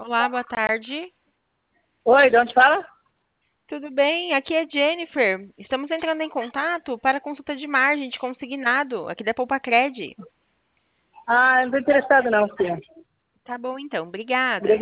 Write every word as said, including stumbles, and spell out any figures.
Olá, boa tarde. Oi, de onde fala? Tudo bem? Aqui é Jennifer. Estamos entrando em contato para consulta de margem de consignado aqui da Poupa Cred. Ah, não estou interessado não, filha. Tá bom então, obrigada. Obrigada.